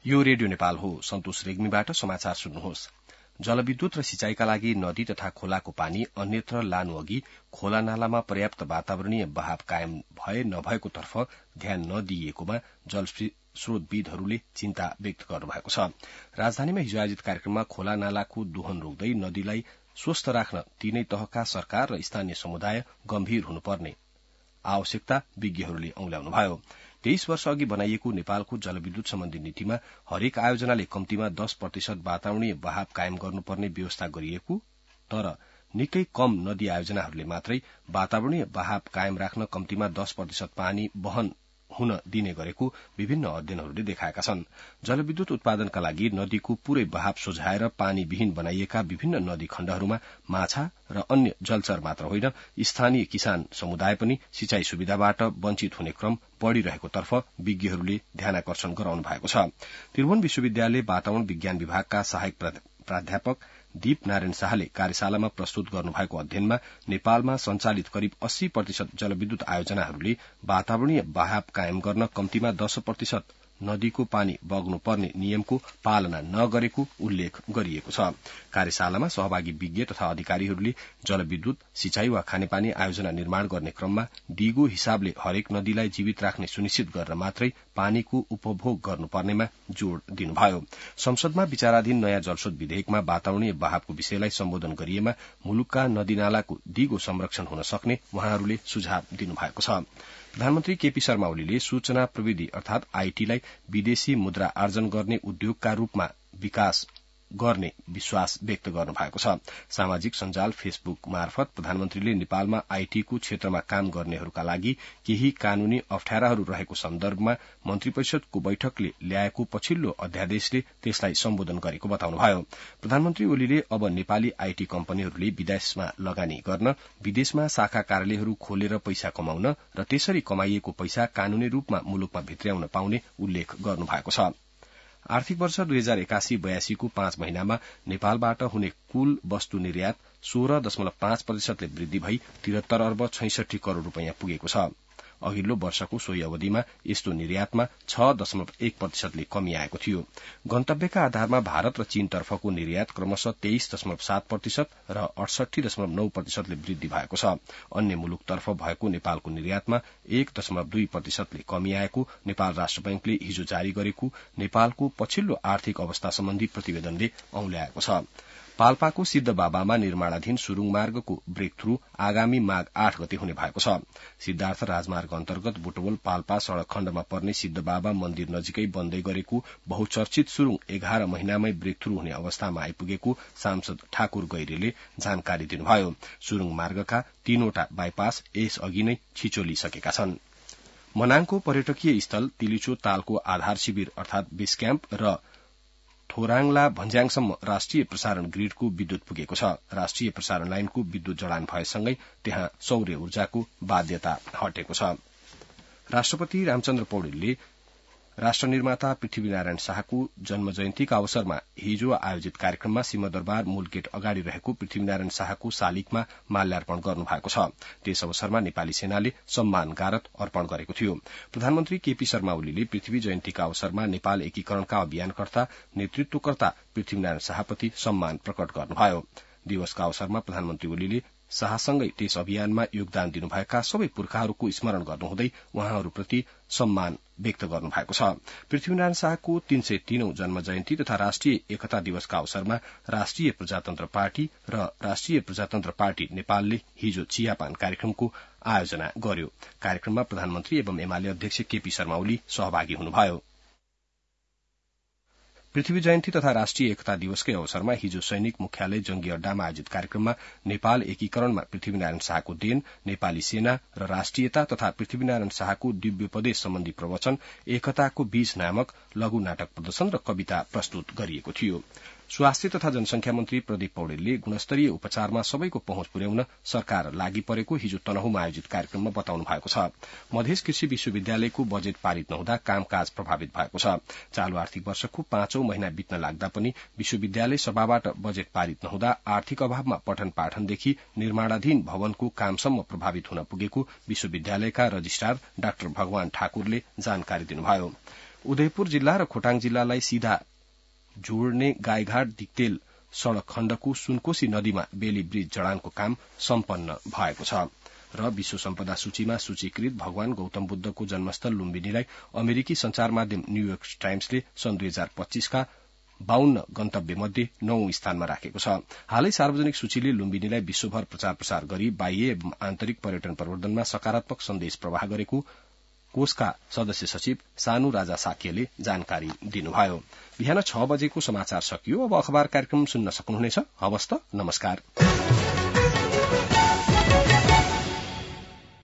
यो रेडियो नेपाल हो। सन्तोष रेग्मीबाट समाचार सुन्नुहोस्। जलविद्युत र सिंचाईका लागि नदी तथा खोलाको पानी अन्यत्र लानु अघि खोला नालामा पर्याप्त वातावरणीय बहाव कायम भए नभएको तर्फ ध्यान नदिइएकोमा जलस्रोतविदहरूले चिन्ता व्यक्त गर्नुभएको छ। राजधानीमा हिजो आयोजित कार्यक्रममा खोला नालाको दोहन रोक्दै नदीलाई स्वस्थ राख्न तीनै तहका सरकार र स्थानीय समुदाय गम्भीर हुनुपर्ने आवश्यकता विज्ञहरूले औल्याउनुभयो। 23 वर्ष अघि बनाइएको नेपालको जलविद्युत सम्बन्धी नीतिमा हरेक आयोजनाले कम्तीमा 10% वातावरणीय बहाव कायम गर्नुपर्ने व्यवस्था गरिएको, तर निकै कम नदी आयोजनाहरूले मात्रै वातावरणीय बहाव कायम राख्न कम्तीमा 10% पानी वहन हुन दिने गरेको विभिन्न अध्ययनहरूले देखाएका छन्। जलविद्युत उत्पादनका लागि नदीको पूरै बहाव सोझाएर पानीविहीन बनाइएका विभिन्न नदी खण्डहरूमा माछा र अन्य जलचर मात्र होइन, स्थानीय किसान समुदाय पनि सिंचाई सुविधाबाट वञ्चित हुने क्रम बढ़िरहेको तर्फ विज्ञहरूले ध्यानाकर्षण गराउनु भएको छ। त्रिभुवन विश्वविद्यालय वातावरण विज्ञान विभागका सहायक प्राध्यापक दीप नारायण शाहले कार्यशालामा प्रस्तुत गर्नुभएको अध्ययनमा नेपालमा संचालित करिब 80% जलविद्युत आयोजनाहरूले वातावरणीय बहाव कायम गर्न कम्तीमा 10% नदीको पानी बग्नुपर्ने नियमको पालना नगरेको उल्लेख गरिएको छ। कार्यशालामा सहभागी विज्ञ तथा अधिकारीहरूले जलविद्युत, सिंचाई वा खानेपानी आयोजना निर्माण गर्ने क्रममा दिगो हिसाबले हरेक नदीलाई जीवित राख्ने सुनिश्चित गरेर मात्रै पानीको उपभोग गर्नुपर्नेमा जोड़ दिनुभयो। संसदमा विचाराधीन नयाँ जलस्रोत विधेयकमा वातावरणीय बहावको विषयलाई सम्बोधन गरिएमा मुलुकका नदीनालाको दिगो संरक्षण हुन सक्ने उहाँहरूले सुझाव दिनुभएको छ। प्रधानमन्त्री केपी शर्मा ओलीले सूचना प्रविधि अर्थात आईटीलाई विदेशी मुद्रा आर्जन गर्ने उद्योगका रूपमा विकास गर्ने विश्वास व्यक्त गर्नुभएको छ। सामाजिक सञ्जाल फेसबुक मार्फत प्रधानमन्त्रीले नेपालमा आईटीको क्षेत्रमा काम गर्नेहरूका लागि केही कानूनी अप्ठ्याराहरू रहेको सन्दर्भमा मन्त्री परिषदको बैठकले ल्याएको पछिल्लो अध्यादेशले त्यसलाई सम्बोधन गरेको बताउनुभयो। प्रधानमन्त्री ओलीले अब नेपाली आईटी कम्पनीहरूले विदेशमा लगानी गर्न, विदेशमा शाखा कार्यालयहरू खोलेर पैसा कमाउन र त्यसरी कमाइएको पैसा कानूनी रूपमा मुलुकमा भित्र्याउन पाउने उल्लेख गर्नुभएको छ। आर्थिक वर्ष 2081-82 को 5 महिनामा नेपालबाट हुने कुल वस्तु निर्यात 16.5% ले वृद्धि भई 73 अर्ब 66 करोड़ रूपियाँ पुगेको छ। अघिल्लो वर्षको सोही अवधिमा यस्तो निर्यातमा 6.1% ले कमी आएको थियो। गन्तव्यका आधारमा भारत र चीनतर्फको निर्यात क्रमशः 23.7% र 68.9% ले वृद्धि भएको छ। अन्य मुलुकतर्फ भएको नेपालको निर्यातमा 1.2% ले कमी आएको नेपाल राष्ट्र बैंकले हिजो जारी गरेको नेपालको पछिल्लो आर्थिक अवस्था सम्बन्धी प्रतिवेदनले औल्याएको छ। पाल्पाको सिद्धबाबामा निर्माणाधीन सुरुङ मार्गको ब्रेक थ्रू आगामी माघ 8 गते हुने भएको छ। सिद्धार्थ राजमार्ग अन्तर्गत बुटवल पाल्पा सड़क खण्डमा पर्ने सिद्धबाबा मन्दिर नजिकै बन्दै गरेको बहुचर्चित सुरुङ 11 महिनामै ब्रेक थ्रू हुने अवस्थामा आइपुगेको सांसद ठाकुर गैरेले जानकारी दिनुभयो। सुरुङ मार्गका 3वटा बाइपास यस अघि नै छिचोलिसकेका छन्। मनाङको पर्यटकीय स्थल तिलिचो तालको आधार शिविर अर्थात बेस क्याम्प र थोराङला भन्ज्याङसम्म राष्ट्रिय प्रसारण ग्रिडको विद्युत पुगेको छ। राष्ट्रिय प्रसारण लाइनको विद्युत जडान भएसँगै त्यहाँ सौर्य ऊर्जाको बाध्यता हटेको छ। राष्ट्रपति रामचन्द्र पौडेलले राष्ट्र निर्माता पृथ्वीनारायण शाहको जन्म जयन्तीका अवसरमा हिजो आयोजित कार्यक्रममा सिंहदरबार मूल गेट अगाडि रहेको पृथ्वीनारायण शाहको शालिगमा माल्यार्पण गर्नुभएको छ। त्यस अवसरमा नेपाली सेनाले सम्मान गारत अर्पण गरेको थियो। प्रधानमन्त्री केपी शर्मा ओलीले पृथ्वी जयन्तीका अवसरमा नेपाल एकीकरणका अभियानकर्ता नेतृत्वकर्ता पृथ्वीनारायण शाहप्रति सम्मान प्रकट गर्नुभयो। दिवसका अवसरमा प्रधानमन्त्री ओलीले शाहसँगै त्यस अभियानमा योगदान दिनुभएका सबै पुर्खाहरूको स्मरण गर्नुहुँदै उहाँहरूप्रति सम्मान व्यक्त गर्नुभएको छ। पृथ्वीनारायण शाहको 303औं जन्म जयन्ती तथा राष्ट्रिय एकता दिवसका अवसरमा राष्ट्रिय प्रजातन्त्र पार्टी र राष्ट्रिय प्रजातन्त्र पार्टी नेपालले हिजो चियापान कार्यक्रमको आयोजना गर्यो। कार्यक्रममा प्रधानमन्त्री एवं एमाले अध्यक्ष केपी शर्मा ओली सहभागी हुनुभयो। पृथ्वी जयन्ती तथा राष्ट्रिय एकता दिवसकै अवसरमा हिजो सैनिक मुख्यालय जंगी अड्डामा आयोजित कार्यक्रममा नेपाल एकीकरणमा पृथ्वीनारायण शाहको देन, नेपाली सेना र राष्ट्रियता तथा पृथ्वीनारायण शाहको दिव्योपदेश सम्बन्धी प्रवचन, एकताको बीज नामक लघु नाटक प्रदर्शन र कविता प्रस्तुत गरिएको थियो। स्वास्थ्य तथा जनसंख्या मन्त्री प्रदीप पौडेलले गुणस्तरीय उपचारमा सबैको पहुँच पुर्याउन सरकार लागि परेको हिजो तनहुमा आयोजित कार्यक्रममा बताउनु भएको छ। मधेस कृषि विश्वविद्यालयको बजेट पारित नहुँदा कामकाज प्रभावित भएको छ। चालू आर्थिक वर्षको 5औं महिना बित्न लाग्दा पनि विश्वविद्यालय सभाबाट बजेट पारित नहुँदा आर्थिक अभावमा पठन पाठनदेखि निर्माणाधीन भवनको कामसम्म प्रभावित हुन पुगेको विश्वविद्यालयका रजिस्ट्रार डाक्टर भगवान ठाकुरले जानकारी दिनुभयो। उदयपुर जिल्ला र खोटाङ जिल्लालाई सीधा जोड्ने गाईघाट दिक्तेल सड़क खण्डको सुनकोशी नदीमा बेली ब्रिज जडानको काम सम्पन्न भएको छ र विश्व सम्पदा सूचीमा सूचीकृत भगवान गौतम बुद्धको जन्मस्थल लुम्बिनीलाई अमेरिकी संचार माध्यम न्यूयोर्क टाइम्सले सन् 2025 का 52 गन्तव्य मध्ये 9 स्थानमा राखेको छ। हालै सार्वजनिक सूचीले लुम्बिनीलाई विश्वभर प्रचार प्रसार गरी बाह्य एवं आन्तरिक पर्यटन प्रवर्धनमा सकारात्मक सन्देश प्रवाह गरेको कोषका सदस्य सचिव सानु राजा साक्यले जानकारी दिनुभयो। बिहान 6 बजेको समाचार सकियो। अब अखबार कार्यक्रम सुन्न सक्नुहुनेछ। हवस् त, नमस्कार।